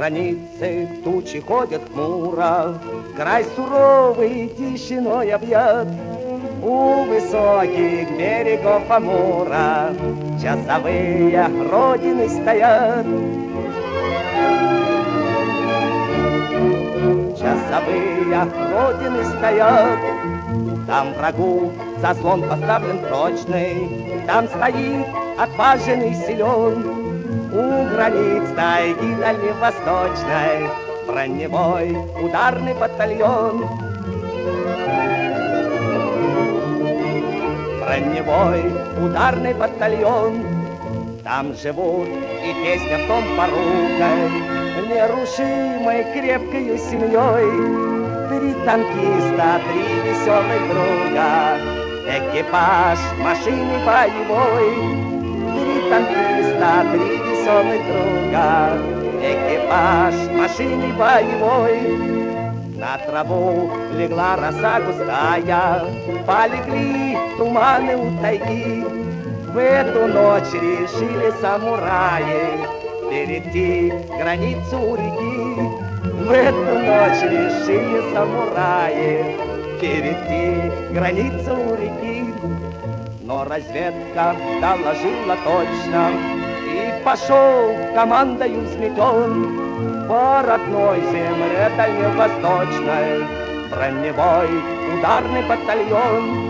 границы тучи ходят хмуро, край суровый тишиной объят. У высоких берегов Амура часовые родины стоят. Часовые родины стоят. Там врагу заслон поставлен прочный, там стоит отважен и силен. У границ тайги дальневосточной броневой ударный батальон. Броневой ударный батальон. Там живут и песня в том поругой, нерушимой крепкою семьей. Три танкиста, три веселых друга, экипаж машины боевой. Три танкиста, три веселых друга, экипаж машины боевой. На траву легла роса густая, полегли туманы у тайги. В эту ночь решили самураи перейти границу у реки. В эту ночь решили самураи перейти границу у реки. Но разведка доложила точно, и пошел командою взметен по родной земле дальневосточной броневой ударный батальон.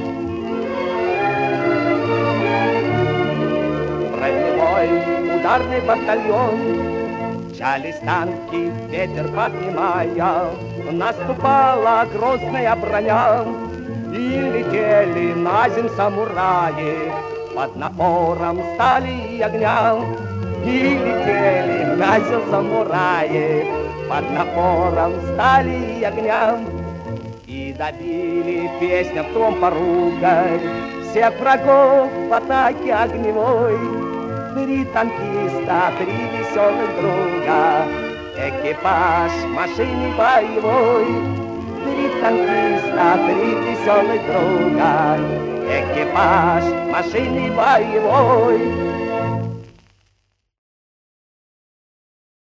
Броневой ударный батальон. Мчались танки, ветер поднимая, наступала грозная броня. И летели на земь самураи под напором стали и огня. И летели на земь самураи под напором стали и огня. И добили песня в том поругой всех врагов в атаке огневой. Три танкиста, три веселых друга, экипаж машины боевой. Три танкиста, три веселых друга, экипаж машины боевой.